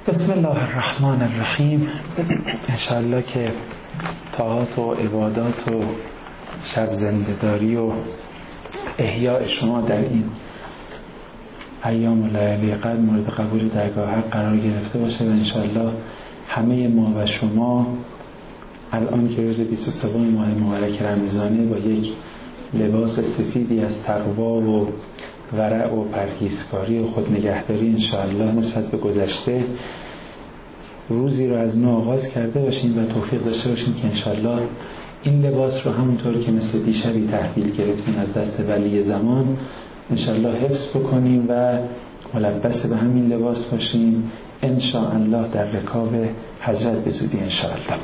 بسم الله الرحمن الرحیم. انشاءالله که طاعات و عبادات و شب زنده‌داری و احیاء شما در این ایام و لیالی قدر مورد قبول درگاه حق قرار گرفته باشه و انشاءالله همه ما و شما الان که روز 23 ماه مبارک رمضانه با یک لباس سفیدی از تقوا و ورع و پرهیزکاری و خودنگهداری انشاءالله نسبت به گذشته روزی رو از نو آغاز کرده باشیم و توفیق داشته باشیم که انشاءالله این لباس رو همونطور که مثل دیشبی تحویل گرفتیم از دست ولی زمان انشاءالله حفظ بکنیم و ملبس به همین لباس باشیم انشاءالله در رکاب حضرت به زودی انشاءالله.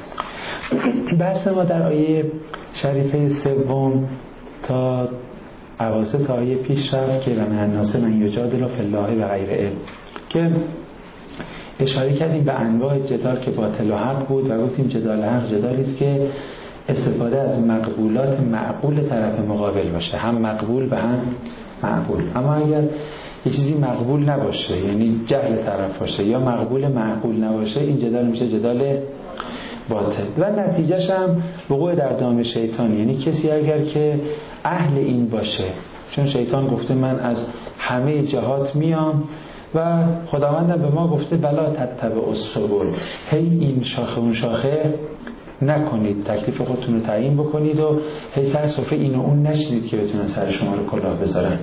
بحث ما در آیه شریفه سوم تا اواسط آیه پیش رفت که و من الناس من یجادل فی الله بغیر علم، که اشاره کردیم به انواع جدال که باطل و حق بود و گفتیم جدال حق جدالی است که استفاده از مقبولات معقول طرف مقابل باشه، هم مقبول و هم معقول. اما اگر یه چیزی مقبول نباشه یعنی جهل طرف باشه یا مقبول معقول نباشه این جدال میشه جدال باطل و نتیجهش هم وقوع در دام شیطان. یعنی کسی اگر که اهل این باشه، چون شیطان گفته من از همه جهات میام و خداوندم به ما گفته بلا تتبع السبل، هی این شاخه اون شاخه نکنید، تکلیف خودتون رو تعیین بکنید و هی سر سفره این و اون نشینید که بتونن سر شما رو کلاه بذارن.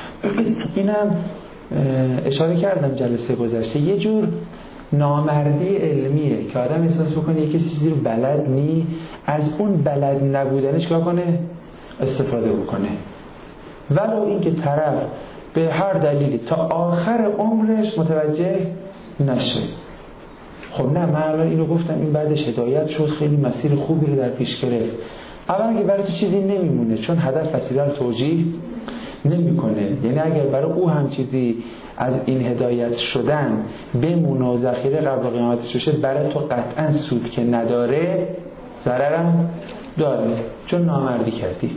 اینم اشاره کردم جلسه گذشته، یه جور نامردی علمیه که آدم احساس بکنه یه چیزی رو بلد نی، از اون بلد نبودنش که کنه استفاده بکنه ولو این که طرف به هر دلیلی تا آخر عمرش متوجه نشه. خب نه، من اینو گفتم این بعدش هدایت شد، خیلی مسیر خوبی رو در پیش گرفت. اولا که برای تو چیزی نمیمونه چون هدف وسیله رو توجیه نمیکنه. یعنی اگر برای او هم چیزی از این هدایت شدن بمونه و ذخیره قبل قیامتش بشه، برای تو قطعا سود که نداره ضررم داره چون نامردی کردی.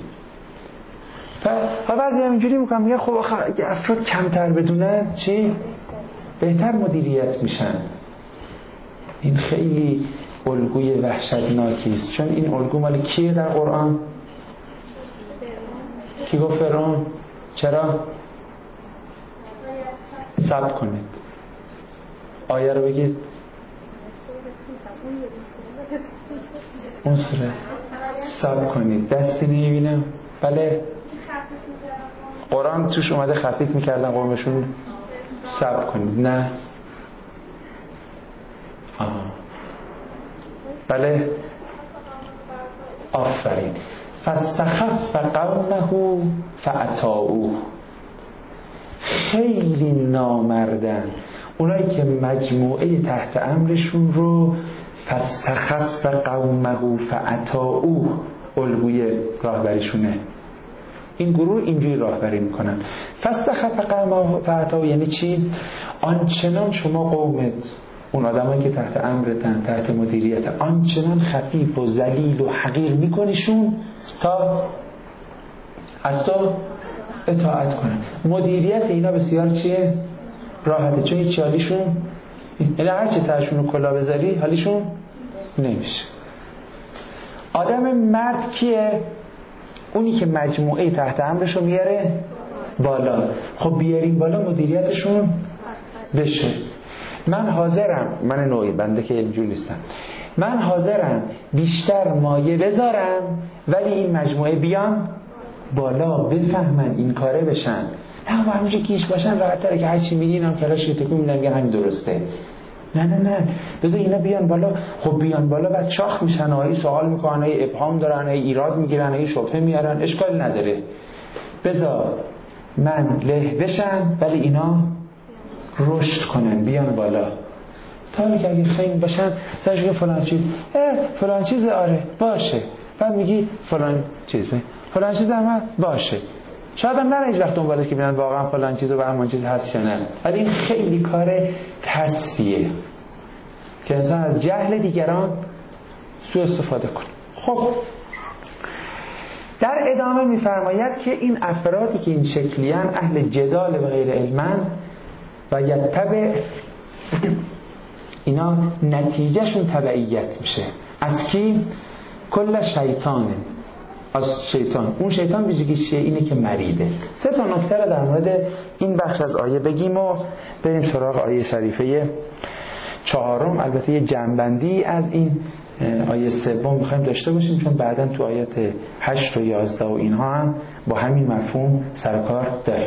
و بعضی هم اینجوری میکنم میگه خب اگه افراد کمتر بدونن چی؟ بهتر مدیریت میشن. این خیلی الگوی وحشتناکی است، چون این الگو مال کیه در قرآن؟ کی گفت فرعون؟ چرا؟ صبر کنید آیه رو بگید. اون سوره صبر کنید دستی نمیبینم. بله قرآن توش اومده خفیف میکردن قومشون صبر کنید. نه بله آفرین. فاستخف قومه فاطاعوه. خیلی نامردن اونایی که مجموعه تحت امرشون رو فاستخف قومه فاطاعوه الگوی راهبریشونه. این گروه اینجوری راهبری میکنن. فاستخف قومه فاطاعوه یعنی چی؟ آنچنان شما قومت، اون آدمایی که تحت امرتن، تحت مدیریت، آنچنان خفیف و ذلیل و حقیر میکنیشون تا از تو اطاعت کنن. مدیریت اینا بسیار چیه؟ راحته، چون هیچ حالیشون، یعنی هر چی سرشون رو کلا بذاری حالیشون نمیشه. آدم مرد کیه؟ اونی که مجموعه تحت امرش رو میاره بالا. خب بیاریم بالا مدیریتشون بشه. من حاضرم، من نوعی بنده که اینجور نیستم، من حاضرم بیشتر مایه بذارم ولی این مجموعه بیان بالا، بفهمن این کاره بشن. نه با همینجا کیش باشن راحت تره که هرچی میگین هم کلاش تکون میدن میگن همین درسته. نه بذار اینا بیان بالا. خب بیان بالا بعد شاخ میشن، هایی سوال میکنن، هایی ابهام دارن، هایی ایراد میگیرن، هایی شبهه میارن. اشکال نداره، بذار من له بشن ولی اینا رشد کنن بیان بالا. تا حالی که اگه خیلی باشن سرش که فلان چیز آره باشه، بعد میگی فلان چیز هم باشه. شاید هم نه هیچ وقت دنبالش که ببینن واقعا فلان چیز و همان چیز هست یا نه. ولی این خیلی کار پستیه که انسان از جهل دیگران سوء استفاده کنه. خب در ادامه میفرماید که این افرادی که این شکلیان اهل جدال به غیر علمن و یتبع نتیجهشون تبعیت میشه. از کی؟ کل شیطانه، از شیطان. اون شیطان ویژگیش چیه؟ اینه که مریده. 3 تا نکته رو در مورد این بخش از آیه بگیم و بریم سراغ آیه شریفه 4. البته یه جنبندی از این آیه 3 میخوایم داشته باشیم، چون بعداً تو آیات 8 و 11 و اینها هم با همین مفهوم سرکار داره.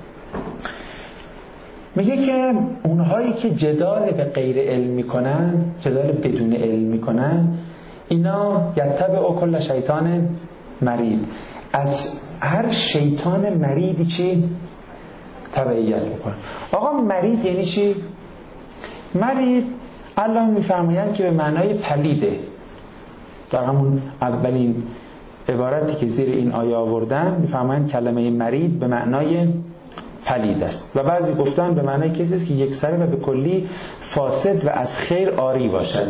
میگه که اونهایی که جدال به غیر علم میکنن، جدال بدون علم میکنن، اینا یتبع کل شیطان مرید، از هر شیطان مریدی چی؟ تبعیت میکنن. آقا مرید یعنی چی؟ مرید الله میفرمایند که به معنای پلیده. در همون اولین عبارتی که زیر این آیه آوردن میفرمایند کلمه مرید به معنای پلید است و بعضی گفتن به معنای کسی است که یکسره و به کلی فاسد و از خیر عاری باشد.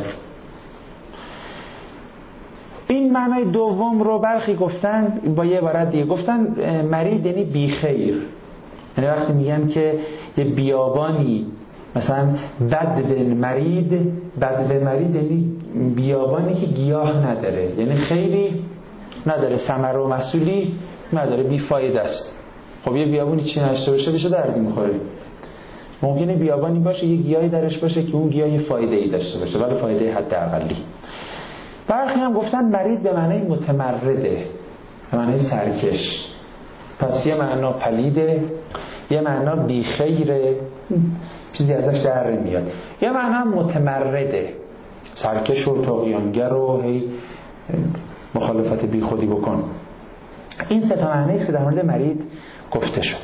این معنای دوم رو برخی گفتن با یه عبارت دیگه، گفتن مرید یعنی بی خیر. یعنی وقتی میگن که یه بیابانی مثلا بدو مرید، بدو مرید یعنی بیابانی که گیاه نداره، یعنی خیری نداره، ثمره و محصولی نداره، بی فایده است. خب یه بیابانی چی نشته باشه بشه دردی میخوره. ممکنه بیابانی باشه یه گیاهی درش باشه که اون گیاه فایده ای داشته باشه ولی فایده حداقلی. برخی هم گفتن مرید به معنی متمرده، به معنی سرکش. پس یه معنا پلیده، یه معنا بیخیره، چیزی ازش در میاد، یه معنا متمرده، سرکش و طغیانگر و هی مخالفت بی خودی بکن. این 3 تا معنی است که در مورد مرید گفته شده.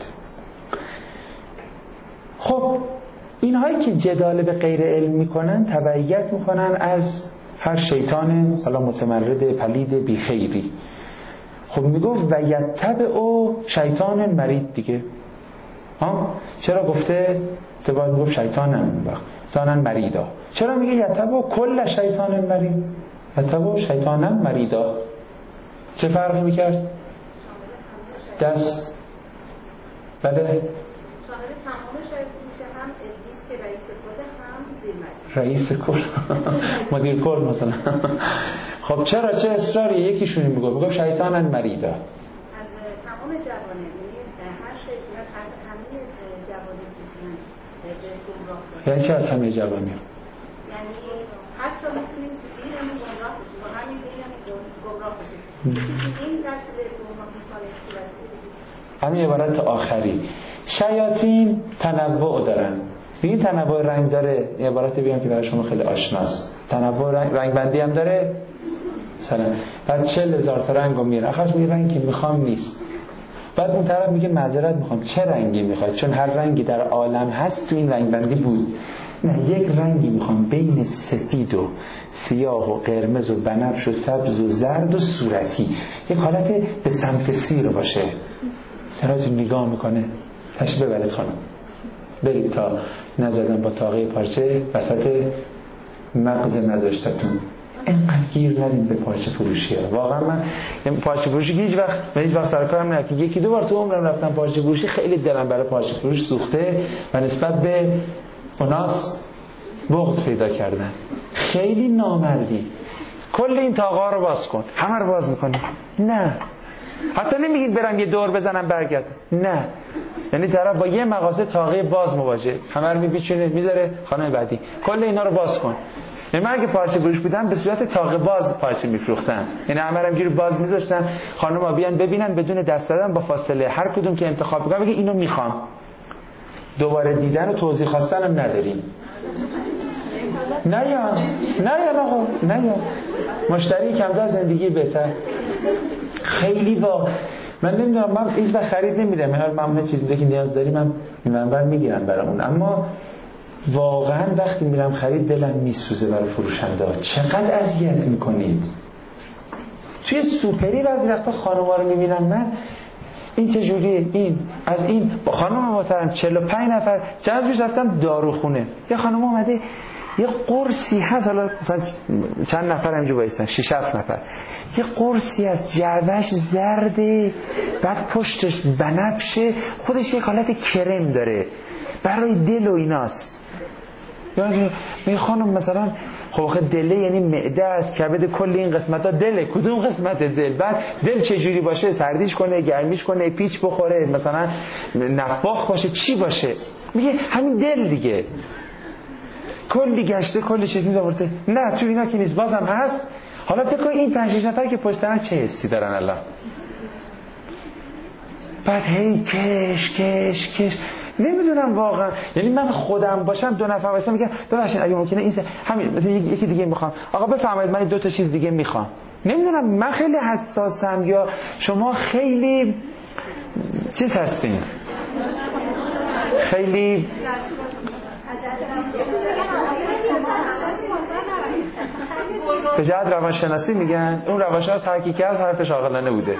خب اینهایی که جدال به غیر علم میکنن تبعیت میکنن از هر شیطان حالا متمرد پلید بی خیری. خب میگفت و یتبع شیطان مرید دیگه. چرا گفته که باید میگفت شیطانم شیطانم مریدا؟ چرا میگه یتبع کل شیطان مرید؟ یتبع شیطانم مریدا چه فرقی میکرد؟ دست بله شامل تمام شایسته میشه، هم ابلیس که رئیس کل، هم زیر رئیس کل مدیر کل مثلا. خب چرا چه اصراری یکیشونی میگه شیطانن مریدا؟ از تمام جوانه، هر شیطان از همه جوانه میتونن به گمراه کنن. یعنی چه از همه جوانه؟ یعنی حتی میتونیم دینم گمراه بشیم، با همین دینم گمراه بشیم. این دست به گمراه میکنه. همین عبارت آخری. شیاطین تنوع دارن. این تنوع رنگ داره. این عبارت بیان که برای شما خیلی آشناست. تنوع رنگ بندی هم داره. مثلا بعد 40,000 تا رنگو میره. آخرش میگه رنگی میخوام نیست. بعد اون طرف میگه معذرت میخوام. چه رنگی میخواد؟ چون هر رنگی در عالم هست تو این رنگ بندی بود. نه، یک رنگی میخوام بین سفید و سیاه و قرمز و بنفش و سبز و زرد و صورتی، یک حالت به سمت سیر باشه. چراتون نگاه میکنه تشریف ببرید خانم، برید تا نزدن با تاقه پارچه وسط مغز نداشتتون. اینقدر گیر ندیم به پارچه فروشی ها. واقعا من پارچه فروشی هیچ وقت سرکارم نرفتم. 1-2 بار تو عمرم رفتم پارچه فروشی، خیلی دلم برای پارچه فروش سوخته و نسبت به اوناس بغض پیدا کردن. خیلی نامردی. کل این تاقه رو باز کن، همه رو باز میکنی. نه، حتی نمیگید برم یه دور بزنم برگردم. نه، یعنی طرف با یه مغازه تاقه باز مواجه، همه رو میپیچونه میذاره خانه بعدی. کل اینا رو باز کن. من اگه پارچه فروش بودم به صورت تاقه باز پارچه میفروختم، یعنی همه رو اینجوری باز میذاشتم خانم‌ها بیان ببینن بدون دست زدن، با فاصله هر کدوم که انتخاب کنه بگه اینو میخوام. دوباره دیدن و توضیح خواستن هم نداریم. نه یا مشتری کمتر زندگی بهتر. خیلی من نمیدونم، من هیچ وقت خرید نمیرم، من چیز میده که نیاز داری من منبر میگیرم برامون، اما واقعا وقتی میرم خرید دلم میسوزه برای فروشنده ها. چقدر اذیت میکنید توی سوپری. بعضی وقتا خانوما رو میبینم من این چجوریه، این از این با خانم محترم 45 نفر چند روز رفتم داروخونه، یه خانم اومده یه قرصی هست، حالا مثلا چند نفر همینجا بایستن 6-7 نفر، یه قرصی از جعبهش زرده، بعد پشتش بنفشه، خودش یک حالت کرم داره برای دل و ایناست. یا می خانم مثلا خب آخه دله یعنی معده است، کبد، کل این قسمت‌ها دله. کدوم قسمت دل؟ بعد دل چه جوری باشه؟ سردیش کنه، گرمیش کنه، پیچ بخوره، مثلا نفاخ باشه، چی باشه؟ میگه همین دل دیگه. کلی گشته، کلی چیز میذارته. نه تو اینا که نیست، بازم هست. حالا فکر کن این 5-6 نفر که پشت سرن چه حسی دارن الان. بعد هی کش نمیدونم واقعا. یعنی من خودم باشم 2 نفر واسه میگم ببخشید اگه ممکنه این همین مثلا یکی دیگه میخوام، آقا بفرمایید من 2 تا چیز دیگه میخوام. نمیدونم من خیلی حساسم یا شما خیلی چیز هستین، خیلی به جهت روانشناسی میگن اون روانشناس هر کی که از حرفش عاقلانه بوده.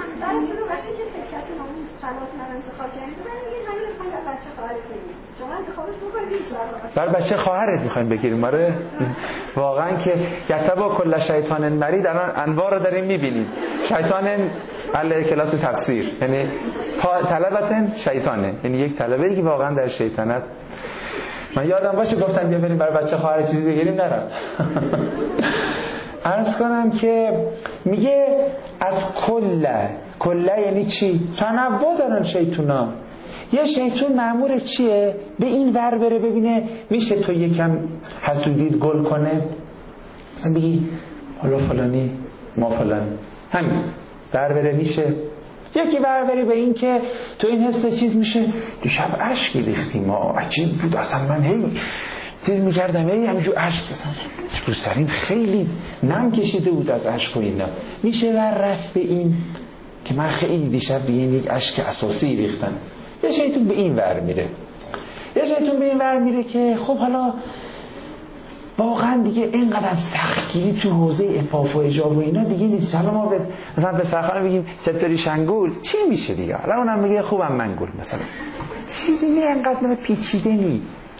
برای بچه خواهرت میخوایم بگیریم. ماره واقعا که یتبا کل شیطان مرید الان انواع رو داریم میبینیم. شیطان علی کلاس تفسیر یعنی طلبتن شیطانه، یعنی یک طلبه که واقعا در شیطنت. من یادم باشه گفتم بیا بریم برای بچه خواهر چیزی بگیریم، نرم. عرض کنم که میگه از کله یعنی چی؟ تنوع دارن شیطونا. یه شیطون مأمور چیه؟ به این ور بره ببینه میشه تو یکم حسودیت گل کنه، مثلا بگی حالا فلانی ما فلان، همین ور بره میشه. یکی ور بری به این که تو این حس چیز میشه دیشب اشکی ریختیم ما، عجیب بود اصلا من هی چیز میکردم هی همینجور اشک بزن رو سریم خیلی نم کشیده بود از اشک و اینا. میشه ور رفت به این که من خیلی دیشب به این یک اشک اساسی ریختم. یه شیطون به این ور میره، یه شیطون به این ور میره که خب حالا واقعا دیگه اینقدر سختگیری تو حوزه عفاف و حجاب و اینا دیگه نیست. حالا ما مثلا به سرخانه بگیم ستاری شنگول چی میشه دیگه؟ حالا اونم میگه خوبم منگول مثلا چیزی نه اینقدر مثلا پیچیده نی.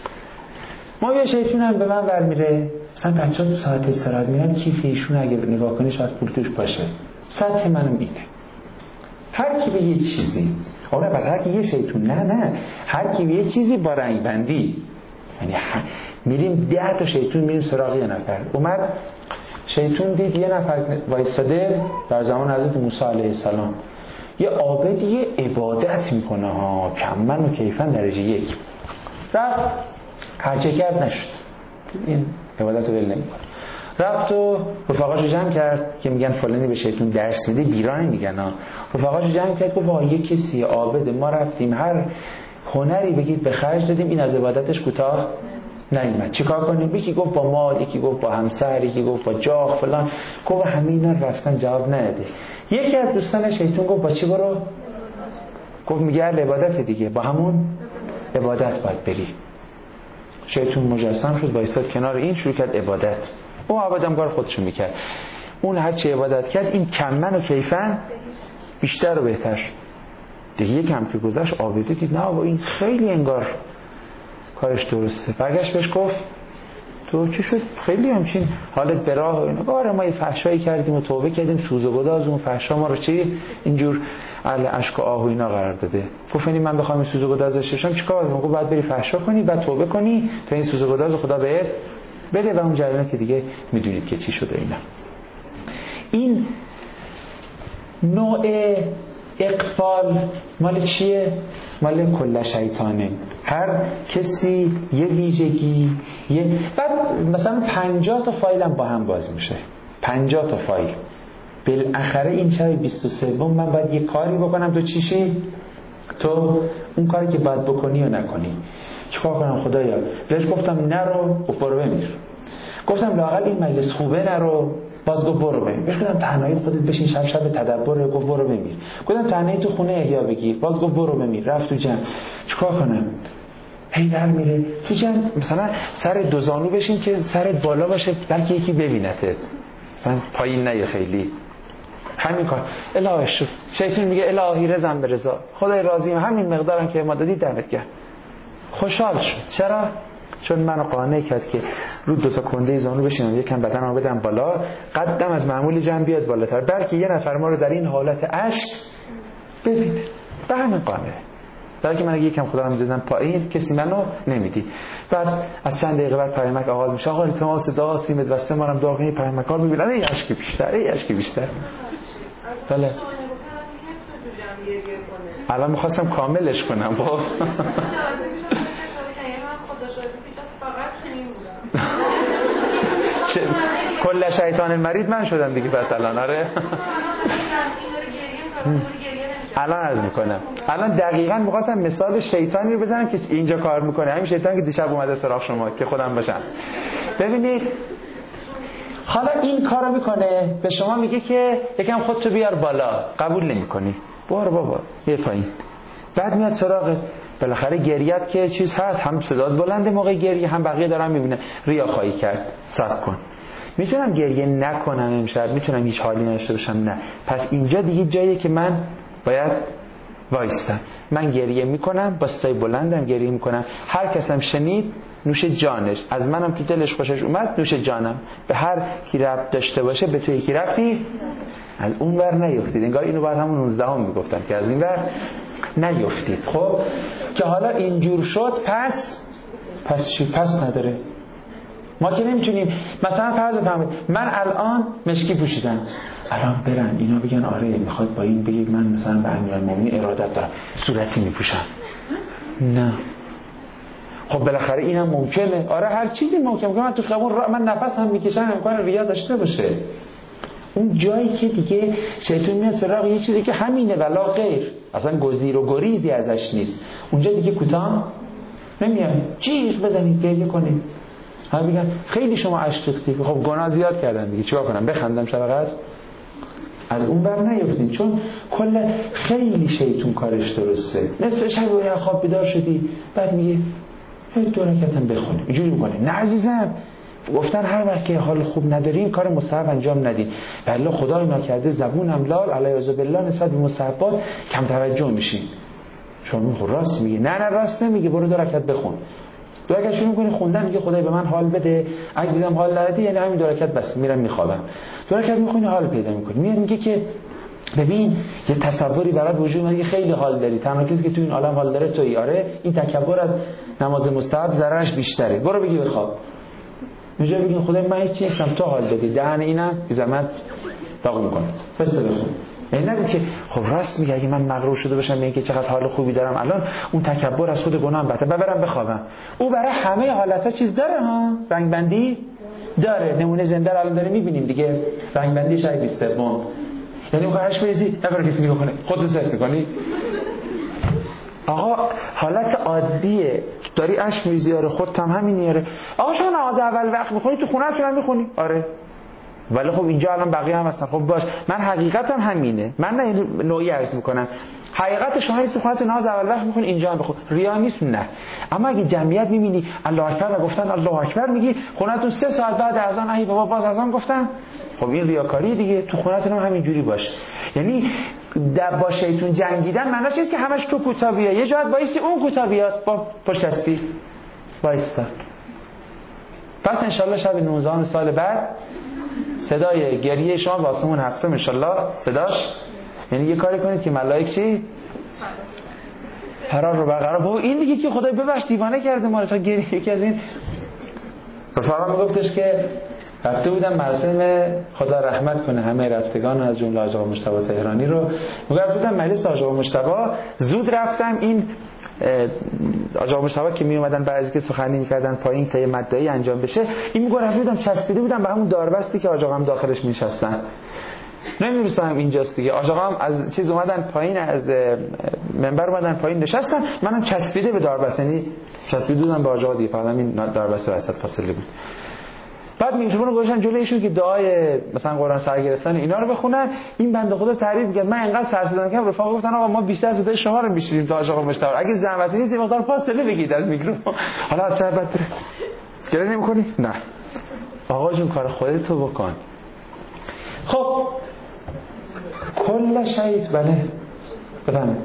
ما یه شیطون هم به من ور میره، مثلا بچه‌ها تو ساعت استراحت میرن کیف ایشون اگه نگاه کنی شاید پول توش باشه. سطح منم اینه. هر کی به یه چیزی، آره پس هر کی یه شیطون، نه هر کی به یه چیزی با رنگ بندی، یعنی میریم 10 تا شیطون میریم سراغ یه نفر. اومد شیطون دید یه نفر وایساده در زمان حضرت موسی علیه السلام، یه عابدی یه عبادت میکنه ها، کمن و کیفن درجه 1. رفت هرچه کرد نشد، این عبادت رو ول نمیکنه. رفت و رفقاشو جمع کرد که میگن فلانی به شیطون درس میده، بیراه میگن ها. رفقاشو جمع کرد گفت وای یه کسی عابد، ما رفتیم هر هنری بگید به خرج دادیم این از عبادتش کوتاه نیومد، چیکار کنیم؟ یکی گفت با مال، یکی گفت با همسر، یکی گفت با جاه فلان، گفت همه اینا رفتن جواب نداده. یکی از دوستان شیطون گفت با چی برو؟ گفت میگه عبادت دیگه، با همون عبادت باید بری. شیطون مجسم شد وایساد کنار این، شروع کرد عبادت. او عبادتگار خودشو میکرد. اون هر چی عبادت کرد این کمن و کیفن بیشتر و بهتر. دیگه یکم که گذشت عابده دید نه و این خیلی انگار کارش درسته. برگشت بهش گفت تو چی شد؟ خیلی همچین حالت به راه و اینا. آره ما یه فحشایی کردیم و توبه کردیم، سوز و گداز اون فحشا ما رو چی اینجور اهل اشک و آه و اینا قرار داده. گفت یعنی من بخوام این سوز و گدازش بشم چیکار کنم؟ گفت بعد بری فحشا کنی، بعد توبه کنی تا این سوز و گداز خدا بهت بده و اون جریان که دیگه میدونید که چی شده. اینا این نوع اقفال مال چیه؟ مال کل شیطانه. هر کسی یه ویژگی بعد مثلا 50 تا فایل هم با هم باز میشه، 50 تا فایل. بالاخره این شب 23 من باید یه کاری بکنم تو چیشی؟ تو اون کاری که باید بکنی و نکنی. چیکار کنم خدایا؟ بهش گفتم نرو، برو بمیر. گفتم لااقل این مجلس خوبه نرو، باز گفت برو بمیر. بهش گفتم تنهایی خودت بشین شب تدبر، گفت برو بمیر. گفتم تنهایی تو خونه احیا بگیر، باز گفت برو بمیر. رفت تو جمع. چیکار کنم؟ هی در میره تو جمع. مثلا سر دو زانو بشین که سرت بالا باشه بلکه یکی ببینتت، مثلا پایین نه خیلی. همین کار. الهی شد. شیطان میگه الهی رضا به رضا، خدای راضیم، همین مقدارم که ما دادی دمت گرم. خوشحال شد. چرا؟ چون منو قانع کرد که رو 2 تا کنده زانو بشینم، یکم بدنمو بدم بالا، قدم از معمول جمع بیاد بالاتر، بلکه یه نفر ما رو در این حالت عشق ببینه. به همین قانع. در که من اگه یکم خودم می‌دادم پایین کسی منو نمیدید. بعد از چند دقیقه بعد پیامک آغاز میشه، آقا التماس دعا سیمت واسه منم دعا کنید. پیامک‌ها رو می‌بینم ای اشک بیشتر، ای اشک بیشتر. بله الان می‌خواستم کاملش کنم. خب کل شیطان المرید من شدم دیگه پس الان. آره الان عرض میکنم، الان دقیقاً میخواستم مثال شیطانی رو بزنم که اینجا کار میکنه، همین شیطان که دیشب اومده سراغ شما که خودم باشم. ببینید حالا این کارو میکنه، به شما میگه که یکم خودتو بیار بالا، قبول نمیکنی، برو بابا یه پایین. بعد میاد سراغ بالاخره گریت که چیز هست، هم صدات بلنده موقع گریه، هم بقیه دارن میبینه، ریاخایی کرد، صبر کن. میتونم گریه نکنم امشب، میتونم هیچ حالی نشته باشم، نه. پس اینجا دیگه جاییه که من باید وایستم. من گریه میکنم، با صدای بلندم گریه میکنم، هر کسم شنید نوش جانش، از منم تو دلش خوشش اومد نوش جانم. به هر کی ربط داشته باشه به تو یکی ربطی از اون ور نیفتید. انگار اینو بعد همون 19 هم میگفتن که از این ور نیفتید. خب که حالا اینجور شد، پس چی؟ پس نداره. ما که نمیتونیم مثلا فرض بفرمایید من الان مشکی پوشیدم، الان برن اینا بگن آره میخواد با این بگید من مثلا به امیرالمومنین ارادت دارم صورتی میپوشم، نه. خب بالاخره اینم ممکنه، آره هر چیزی ممکنه. من تو خیابون من نفس هم میکشم، امکان ریا داشته باشه. اون جایی که دیگه شیطان میاد سراغ یه چیزی که همینه ولا غیر، اصلا گزیر و گریزی ازش نیست، اونجا دیگه کوتاه نمیاد، جیغ بزنید گریه کنید. هم میگن خیلی شما اشک ریختید، خب گناه زیاد کردن دیگه، چیکار کنم بخندم شب؟ از اون بر نیفتید، چون کل خیلی شیطون کارش درسته. نصف شب و خواب بیدار شدی، بعد میگه 2 رکعتم بخونی، اینجوری میکنه. نه عزیزم، گفتن هر وقت که حال خوب ندارین کار مستحب انجام ندین. والله خدای ناکرده زبونم لال علیه بالله نسبت به مستحبات کم توجه میشین. شما میگه راست میگه، نه راست نمیگه، برو 2 رکعت بخون. 2 رکعت شروع میکنی خوندن، میگه خدای به من حال بده، اگه دیدم حال ندادی یعنی همین 2 رکعت بس، میرم میخوابم. 2 رکعت میخونی حال پیدا میکنی. میاد میگه که ببین یه تصوری برات وجود میاد، خیلی حال داری، تنها کسی که تو این عالم حال داره تویی. آره این تکبر از نماز مستحب ضررش بیشتره، برو بگی بخواب. اینجا بگین خدای من هیچ چیزی نیستم، تو حال دادی، دهن اینم بی زحمت داغ میکنه، پس بخون. یعنی نگو که خب راست میگه، اگه من مغرور شده باشم به اینکه چقدر حال خوبی دارم الان، اون تکبر از خود گناهم بهتره، برم بخوابم. او برای همه حالت‌ها چیز داره ها، رنگ بندی داره. نمونه زنده رو الان داریم میبینیم دیگه، رنگ بندی شاید 20 سوم. یعنی اون خواهش بریزی نکنه کسی نگاه کنه، خودت صرف می‌کنی. آقا حالت عادیه، داری اشک می‌ریزی، آره خودت هم همینی. آره آقا شما نماز اول وقت می‌خونی، تو خونه‌تون هم می‌خونی؟ آره. ولی خب اینجا الان بقیه هم هستن. خب باش، من حقیقتم همینه، من نه نوعی عرض میکنم، حقیقت شما تو خونت نماز اول وقت میخونی، اینجا هم بخون، ریا نیست، نه. اما اگه جمعیت میبینی الله اکبر و گفتن الله اکبر، میگی خونتون 3 ساعت بعد اذان ای بابا باز اذان گفتن، خب این ریاکاری دیگه. تو خونتون هم همینجوری باش. یعنی با شیطان جنگیدن معناش نیست که همش تو کوتاه بیا، یه جهت وایسی اون کوتاه بیاد با پشت دستی وایستا. پس ان شاء الله شب 19 سال بعد صدای گریه شما با آسمون هفتم ان شاء الله صداش، یعنی یه کاری کنید که ملائک چی فرار رو برقرار. بابا این دیگه که خدای ببخش دیوانه کرده ما رو، تا گریه. یکی از این رفقا میگفتش که رفته بودم مراسم، خدا رحمت کنه همه رفتگان از جمله حاج آقا مجتبی تهرانی رو، میگفت بودم مجلس حاج آقا مجتبی، زود رفتم. این حاج آقا مجتبی که می اومدن بعضی که سخنرانی می‌کردن پایین تا یه مدعی انجام بشه، این میگه رفته بودم چسبیده بودم به همون داربستی که حاج آقا هم داخلش می‌نشستن. نمی‌رسم اینجاست دیگه، حاج آقا هم از چیز اومدن پایین، از منبر اومدن پایین نشستن، منم چسبیده به داربست، یعنی چسبیده بودم به حاج آقا دیگه، فقط این داربست وسط فاصله بود. بعد میکروفون رو گذاشتن جلوی ایشون که دعای مثلا قرآن سر گرفتن اینا رو بخونن. این بنده خدا تعریف کرد، من انقدر سر صدا کردم، رفقا گفتن آقا ما بیشتر صدای شما رو میشنویم تا آقا مجتبی، اگه زحمتی نیست یه مقدار فاصله بگید از میکروفون. حالا از شب بعد گله نمی‌کنی؟ نه آقا جون کار خودت رو بکن. خب کل شهید بله بفهم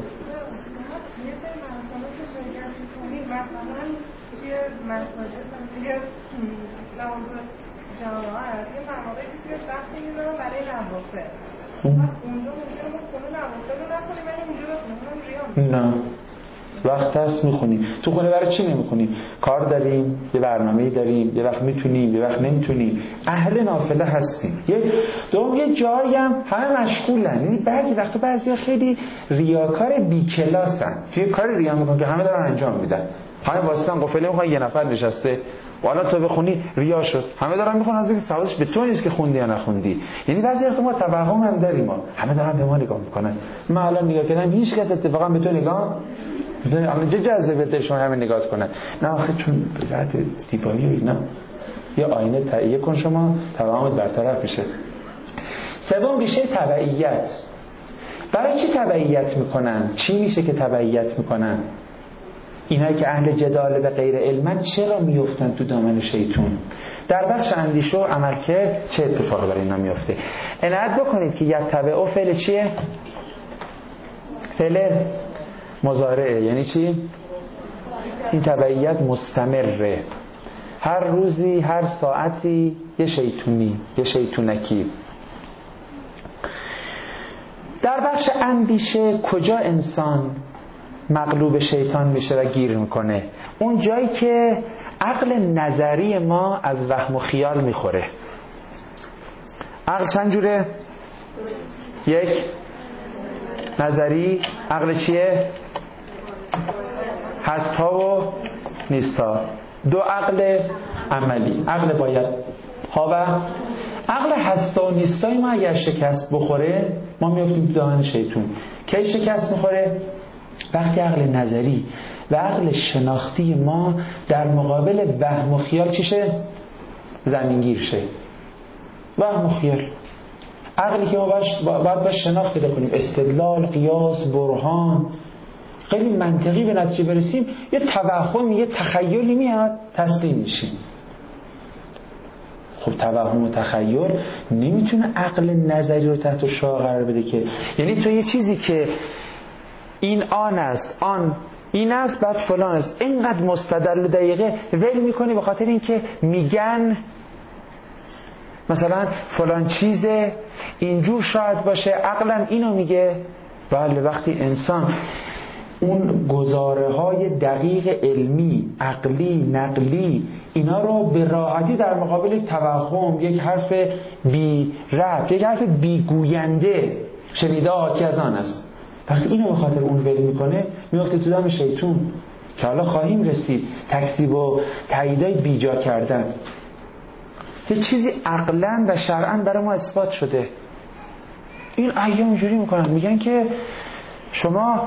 جماعت یه مواقعی که وقتی میذارم برای نوافل، اونجا ممکنه ما خونه نوافل رو نکنیم ولی اونجا بخونم ریا. نه وقت هست میخونیم. تو خونه برای چی نمیخونیم؟ کار داریم، یه برنامه‌ای داریم، یه وقت میتونیم، یه وقت نمیتونیم. اهل نافله هستیم. یه جایی هم همه مشغولن. یعنی بعضی وقتا بعضیا خیلی ریاکار بی کلاسن. توی کار ریا میکنن که همه دارن انجام میدن. همه واسطن قفله میخوان، یه نفر نشسته والا تو بخونی ریا شد. همه دارن میخونن از اینکه سوادش به تو نیست که خوندی یا نخوندی. یعنی بعضی وقتا ما توهم هم داریم، ما همه دارن به ما نگاه میکنن. من الان نگاه کردم هیچ کس اتفاقا به تو نگاه اما چه جذابیت شما همین نگاه کنن؟ نه آخه چون به ذات زیبایی و اینا یه آینه تهیه کن شما توهمت برطرف میشه. سوم ریشه تبعیت. برای چی تبعیت میکنن؟ چی میشه که تبعیت میکنن؟ اینایی که اهل جدال به غیر علمن چرا میفتن تو دامن شیطون؟ در بخش اندیشه و عملکرد چه اتفاقی برای اینا میفته؟ عنایت بکنید که یتبعوا فعل چیه؟ فعل مضارعه. یعنی چی؟ این تبعیت مستمره، هر روزی هر ساعتی یه شیطونی، یه شیطونکی. در بخش اندیشه کجا انسان مغلوب شیطان میشه و گیر میکنه؟ اون جایی که عقل نظری ما از وهم و خیال میخوره. عقل چند جوره؟ یک نظری، عقل چیه؟ هست‌ها و نیست‌ها. دو عقل عملی، عقل باید ها و عقل هستا و نیستای ما اگر شکست بخوره ما میافتیم تو دامن شیطون. کی شکست میخوره؟ وقتی عقل نظری و عقل شناختی ما در مقابل وهم و خیال چیشه؟ زمینگیر شه. وهم و خیال، عقلی که ما باید باش شناخت پیدا کنیم، استدلال، قیاس، برهان، خیلی منطقی به نتیجه برسیم، یه توهم، یه تخیلی میاد تسلیم میشیم. خب توهم و تخیل نمیتونه عقل نظری رو تحت شعاع قرار بده که. یعنی تو یه چیزی که این آن است، آن این است، بعد فلان است، اینقدر مستدل و دقیقه ول میکنی به خاطر اینکه میگن مثلا فلان چیزه اینجور شاید باشه، عقلم اینو میگه. بله، وقتی انسان اون گزاره های دقیق علمی، عقلی، نقلی اینا رو به راحتی در مقابل یک توهم، یک حرف بی ربط، یک حرف بی گوینده شنیده آتی از آن است، وقتی اینو به خاطر اون ول میکنه میفته تو دام شیطون که حالا خواهیم رسید. تکذیب و تاییدای بیجا کردن یه چیزی عقلاً و شرعاً برای ما اثبات شده. این ایام اینجوری میکنن، میگن که شما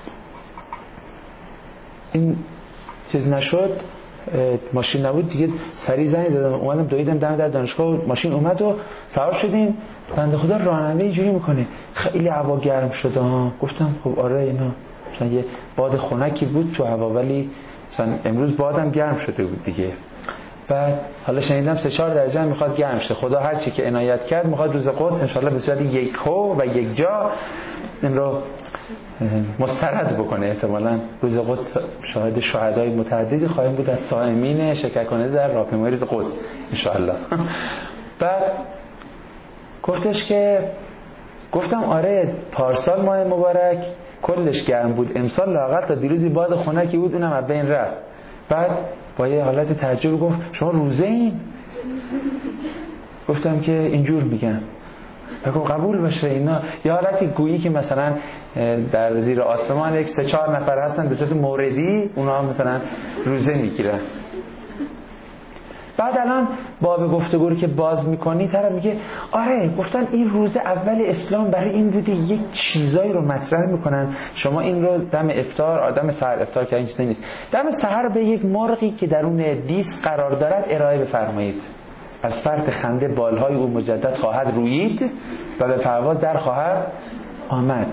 این چیز نشد، ماشین نبود دیگه، سریع زنگ زدم اومدم دویدم در دانشگاه، ماشین اومد و سوار شدیم. بنده خدا راننده اینجوری میکنه، خیلی هوا گرم شده ها. گفتم خب آره، اینا مثلا یه باد خنکی بود تو هوا، ولی مثلا امروز بادم گرم شده بود دیگه. بعد حالا شنیدم 3-4 درجه هم میخواد گرم شه. خدا هر چی که عنایت کرد میخواد روز قدس انشالله به صورت یکهو و یک جا این رو مسترد بکنه. احتمالاً روز قدس شاهد شهدای متعددی خواهیم بود از صائمین شرکت کننده در راهپیمایی روز قدس انشالله. بعد گفتش که گفتم آره پارسال ماه مبارک کلش گرم بود، امسال لااقل تا دیروزی باد خنکی بود، اونم از بین رفت. بعد با یه حالت تعجب گفت شما روزه این؟ گفتم که اینجور میگن. بگو قبول باشه اینا یه حالتی گویی که مثلا در زیر آسمان یک 3-4 نفر هستن به صورت موردی، اونا مثلا روزه میگیرن. بعد الان باب گفتگو رو که باز میکنی طرف میگه آره گفتن این روز اول اسلام برای این بوده، یک چیزایی رو مطرح میکنن، شما این رو دم افطار، آدم سحر افطار که این چیزی نیست، دم سحر به یک مرغی که درون دیس قرار دارد ارائه بفرمایید، از فرط خنده بالهای او مجدد خواهد رویید و به پرواز در خواهد آمد.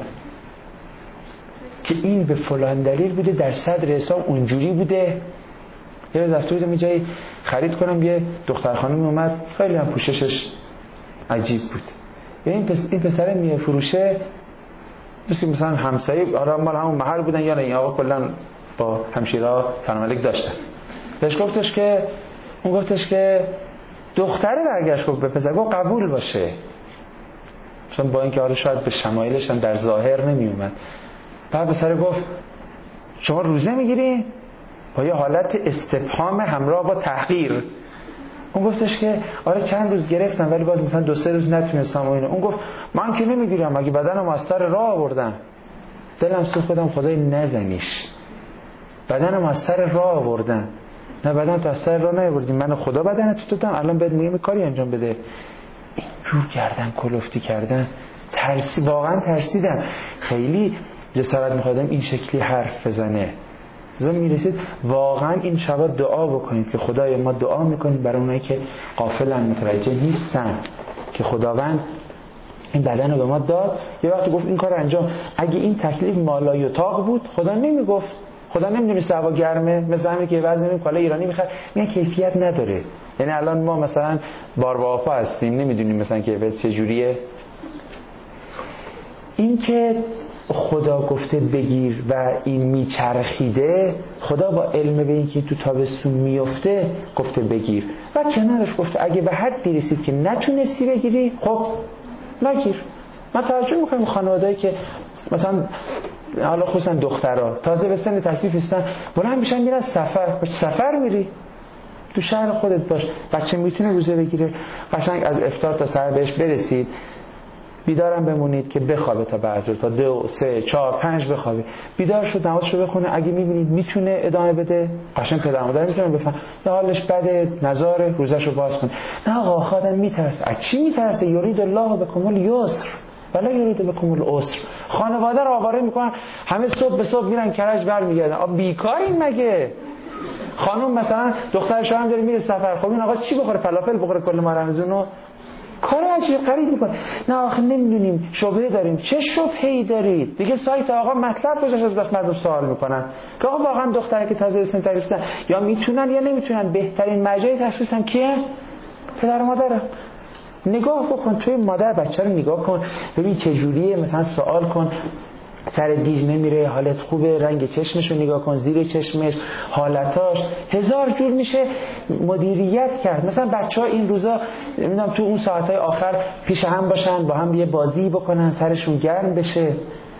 که این به فلان دلیل بوده، در صدر اسلام اونجوری بوده. یه روز رفته بودم یه جایی خرید کنم، یه دختر خانمی اومد خیلی هم پوششش عجیب بود. این پسر میفروشه مثلا همسایه، آره مال همون محل بودن یا نه این آقا کلا با همشیره‌ها سلام علیک داشتن. بهش گفتش که دختره برگشت گفت به پسر گفت قبول باشه، چون با اینکه حالا شاید به شمایلش هم در ظاهر نمی اومد. بعد پسر گفت شما روزه میگیری؟ با یه حالت استفهام همراه با تحقیر. اون گفتش که آره چند روز گرفتم ولی باز مثلا 2-3 روز نتونستم و اینو. اون گفت من که نمیگیرم، مگه بدنم از سر راه آوردم. دلم سوخت، خودم خدای نزنیش، بدنم از سر راه آوردم. نه بدن تو از سر راه نیاوردی، من خدا بدنت تو دادم، الان بهت میگم کاری انجام بده. اینجور کردن، کلفتی کردن، واقعا ترسیدم. خیلی جسارت می‌خوادم این شکلی حرف بزنه. زمان میرسید واقعا این شبا دعا بکنید که خدای ما دعا میکنید برای اونایی که غافلن، متوجه نیستن که خداوند این بدن رو به ما داد. یه وقتی گفت این کار انجام، اگه این تکلیف مالای طاق بود خدا نمیگفت. خدا نمیدونی هوا گرمه، مثلا همین که وزن این کالا ایرانی میخره میگه کیفیت نداره. یعنی الان ما مثلا بارباپا هستیم نمیدونیم مثلا کیفیت چجوریه. این که خدا گفته بگیر و این میچرخیده، خدا با علم به این که تو تابستون میفته گفته بگیر و کنارش گفته اگه به حدی رسید که نتونستی بگیری خب نگیر. من تعجب میکنم خانوادهایی که مثلا حالا خصوصا دخترها تازه به سن تکلیف هستن بلند میشن میرن سفر میری تو شهر خودت باش، بچه میتونه روزه بگیره، قشنگ از افطار تا سحر بهش برسید، بیدارم بمونید که بخوابه تا بعد تا 2 3 4 5 بخوابه، بیدار شد نمازشو بخونه، اگه میبینید میتونه ادامه بده قشنگ پدر مادر میتونن بفهم یا حالش بده نزاره روزشو باز کنه. نه آقا خودم میترسه. از چی میترسه؟ یرید الله بكم اليسر ولا یرید بكم العسر. خانواده رو آواره میکنن، همه صبح به صبح میرن کرج برمیگردن. بیکارین مگه؟ خانم مثلا دخترش هم داره میره سفر، خب این آقا چی بخوره؟ فلافل بخوره کل ما رمضانو؟ کار عجیب غریب میکنه. نه آخه نمیدونیم، شبهه داریم. چه شبهه‌ای دارید؟ دیگه سایت آقا مطلب گذاشته از بس مردم سوال میکنن که آقا واقعا دختره که تازه اسم تشخیص یا میتونن یا نمیتونن. بهترین مرجع تشخیص هم کیه؟ پدر و مادر. نگاه بکن توی مادر بچه رو نگاه کن ببین چه جوریه، مثلا سوال کن سر گیج نمیره، حالت خوبه، رنگ چشمش رو نگاه کن، زیر چشمش، حالتاش، هزار جور میشه مدیریت کرد. مثلا بچه‌ها این روزا نمیدونم تو اون ساعت‌های آخر پیش هم باشن، با هم یه بازی بکنن، سرشون گرم بشه،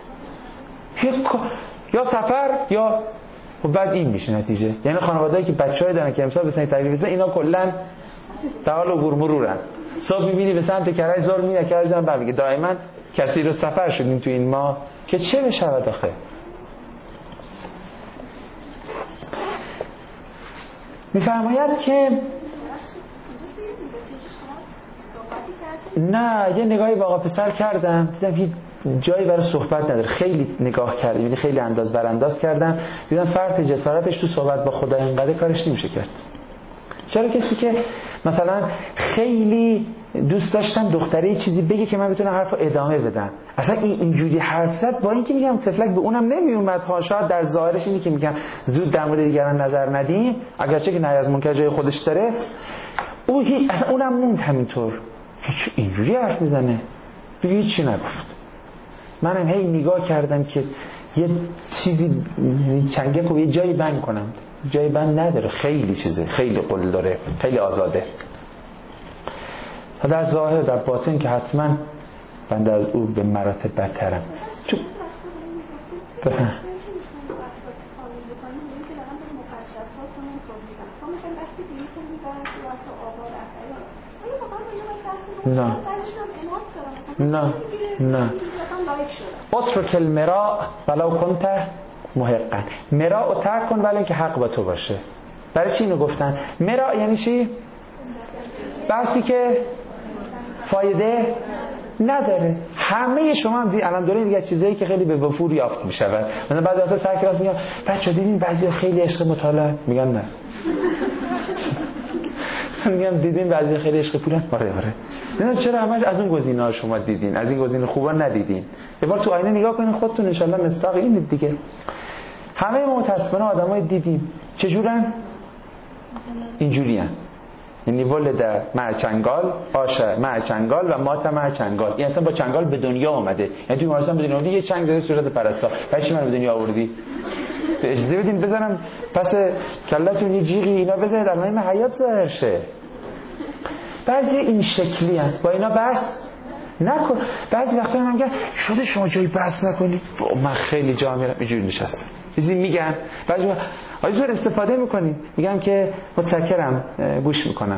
یا سفر یا بعد این میشه نتیجه. یعنی خانواده‌ای که بچه‌ای دارن که امسال بسن تکلیف اینا کلاً در حال عبور مرورن. صبح می‌بینی به سمت کرج زور میره، کرج هم برمیگه. دائما کسی رو سفر شدیم تو این ماه که چه بشود آخه. میفرماید که نه یه نگاهی به آقا پسر کردم دیدم هیچ جایی برای صحبت نداره. خیلی نگاه کردم، یعنی خیلی انداز برانداز کردم، دیدم فرط جسارتش تو صحبت با خدا اینقدر کارش نمیشه کرد. چرا کسی که مثلا خیلی دوست داشتم دختره چیزی بگه که من بتونم حرفو ادامه بدم، اصلا اینجوری حرف زد، با اینکه میگم تفلک به اونم نمیومد ها، شاید در ظاهرش اینی که میگم زود در مورد دیگران نظر ندیم، اگرچه که نهی از منکر جای خودش داره، اصلا اونم موند همینطور که اینجوری حرف میزنه، دیگه هیچی نگفت. منم هی نگاه کردم که یه چیزی چنگک رو یه جایی بند کنم، جای بند نداره، خیلی چیزه، خیلی قل داره، خیلی آزاده. در ظاهر در باطن که حتما بنده از او به مراتب بدترم. تو بفهم نه اترک المراء ولو کنت محقا. مراء رو ترک کن ولی اینکه حق با تو باشه. برای چی اینو گفتن؟ مراء یعنی چی؟ بحثی که فایده نداره. همه شما هم الان دارین دیگه چیزایی که خیلی به وفور یافت میشود. مثلا بعضی وقتا سر کلاس میگم بچا دیدین بعضیا خیلی عشق مطالعه، میگن نه. میگم دیدین بعضی خیلی عشق پولن؟ آره. نه چرا همش از اون گزینه‌ها شما دیدین، از این گزینه خوبا ندیدین؟ یه بار تو آینه نگاه کنین خودتون، ان شاءالله مصداق اینید دیگه. همه ما متأسفانه آدمای دیدیم چجورن؟ اینجورین. یعنی ولد مع چنگال، آشه مع چنگال و مات مع چنگال. این اصلا با چنگال به دنیا اومده. یعنی توی مارستان به دنیا اومده، یه چنگ زده صورت پرستا. برای چی منو به دنیا آوردی؟ اجازه بدین بزنم پس کلتون یه جیغی اینا بزنید در من حیات ظاهر شه. بعضی این شکلی هست، با اینا بس نکن. بعضی وقتا من میگم شده شما جایی بس نکنی. من خیلی جا میرم اینجوری نشستم. چیزی میگن بعد آجور استفاده میکنیم، میگم که متشکرم گوش میکنم.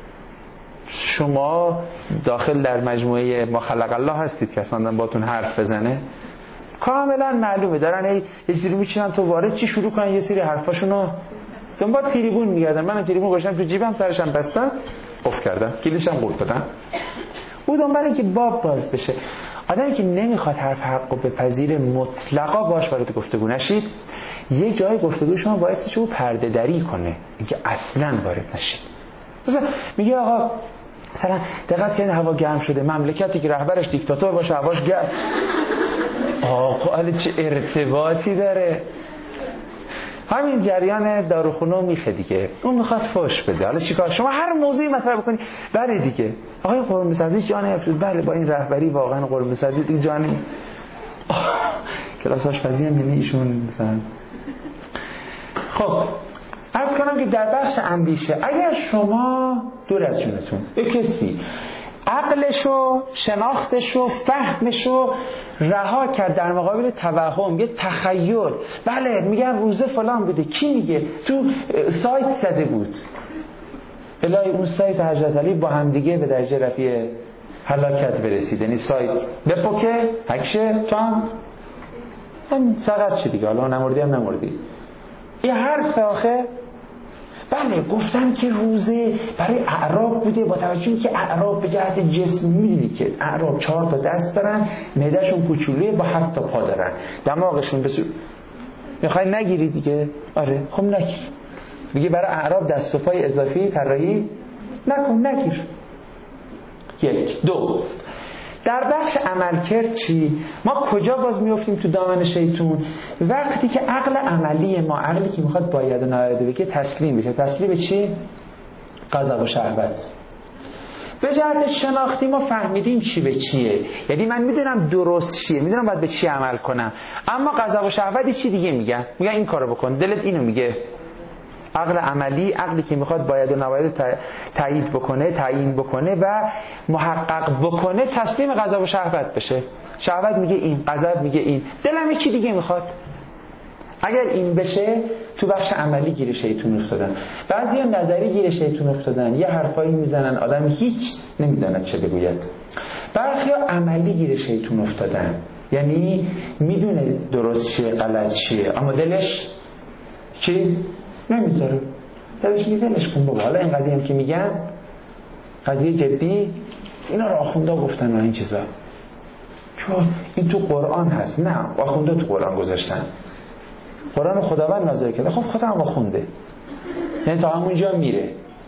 شما داخل در مجموعه ما خلق الله هستید که اصلا باتون حرف بزنه؟ کاملا معلومه دارن یه چیزی میچینن تو وارد چی شروع کنن یه سری حرفاشونو دنبال تریبون میگردن. منم تریبون گذاشتم تو جیبم، سرشم بستم، قفل کردم، کلیدشم قفل دادم. او دنبال اینکه باب باز بشه. آدمی که نمیخواد حرف حقو بپذیره مطلقا باش وارد گفتگو نشید. یه جای گفتگو شما باعث میشه او پرده دری کنه، اینکه اصلا وارد نشید. مثلا میگه آقا مثلا دقت کنید هوا گرم شده، مملکتی که رهبرش دیکتاتور باشه هواش گرم. آقا چه ارتباطی داره؟ همین جریان داروخونه میخه دیگه، اون میخواد فحش بده. حالا چیکار؟ شما هر موضوعی مطرح بکنی بله دیگه آقای قرمه سبزی جان افزود، بله با این رهبری واقعا قرمه سبزی دیگه جان کلاس آشپزی هم یعنی ایشون مثلا. خب عرض کنم که در بخش اندیشه اگر شما دور از جونتون یک کسی عقلشو، شناختشو، فهمشو رها کرد در مقابل توهم، یه تخیل، بله میگن روزه فلان بوده، کی میگه؟ تو سایت زده بود، الهی اون سایت حضرت علی با هم دیگه به درجه رفیع هلاکت برسید. یعنی سایت بپکه هکشه تو هم سقط چی دیگه، حالا نمردی هم نمردی. یه حرف آخه بله گفتن که روزه برای اعراب بوده، با توجه که اعراب به جهت جسم میدونی که اعراب 4 تا دست دارن، معدهشون کوچولوئه با 7 تا پا دارن، دماغشون میخوای نگیری دیگه؟ آره خب نگیر دیگه، برای اعراب دست و پای اضافی طراحی نکن، نگیر. 1 2 در بخش عملکرد چی؟ ما کجا باز میافتیم تو دامن شیطون؟ وقتی که عقل عملی ما، عقلی که میخواد باید و نباید بگه، تسلیم بشه. تسلیم به چی؟ غضب و شهوت. به جهت شناختی ما فهمیدیم چی به چیه، یعنی من میدونم درست چیه، میدونم باید به چی عمل کنم، اما غضب و شهوت چی دیگه میگن این کارو بکن، دلت اینو میگه. عقل عملی، عقلی که میخواد باید و نباید تایید بکنه، تعیین بکنه و محقق بکنه، تسلیم غضب و شهوت بشه. شهوت میگه این، غضب میگه این، دلم یه چی دیگه میخواد. اگر این بشه تو بخش عملی گیر شیطون افتادن. بعضیا نظری گیر شیطون افتادن، یه حرفایی میزنن آدم هیچ نمیداند چه بگوید. برخیا عملی گیر شیطون افتادن، یعنی میدونه درست چیه غلط چیه اما دلش چی نمیذاره، دلش میگه ولش کن بابا، حالا این قضیه هم که میگن قضیه جدی، اینا رو آخوندا گفتن و این چیزا، چون این تو قرآن هست. نه آخوندا تو قرآن گذاشتن، قرآن خداوند نازل کرده، خب خودم آخونده، یعنی تا همونجا میره.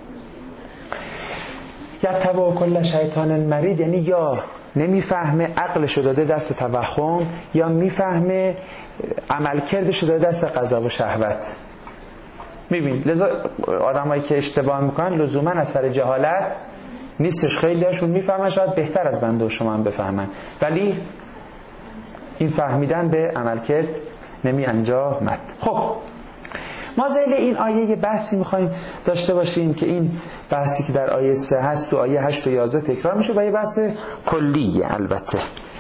یا تبع کل شیطان مرید، یعنی یا نمیفهمه عقلشو داده دست توهم، یا میفهمه عملکردشو داده دست غضب و شهوت. میبین لذا آدمایی که اشتباه میکنن لزوما از سر جهالت نیستش، خیلی هاشون میفهمن، شاید بهتر از بنده و شما هم بفهمن، ولی این فهمیدن به عملکرد نمی انجامد. خب ما ذیل این آیه یه بحثی میخوایم داشته باشیم که این بحثی که در آیه 3 هست تو آیه 8 و 11 تکرار میشه و یه بحث کلیه. البته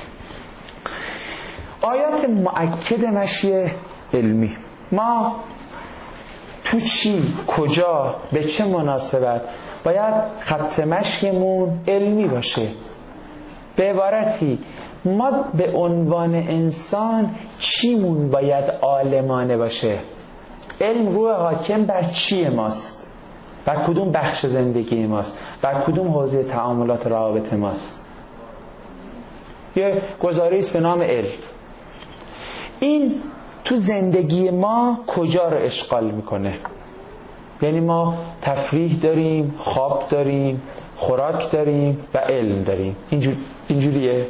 آیات مؤکد مشی علمی، ما تو چی، کجا، به چه مناسبت باید خط مشیمون علمی باشه. به عبارتی ما به عنوان انسان چیمون باید عالمانه باشه. علم روح حاکم بر چی ماست، بر کدوم بخش زندگی ماست، بر کدوم حوزه تعاملات روابط ماست. یه گزاره‌ای به نام علم، این تو زندگی ما کجا رو اشغال میکنه؟ یعنی ما تفریح داریم، خواب داریم، خوراک داریم و علم داریم. اینجوریه.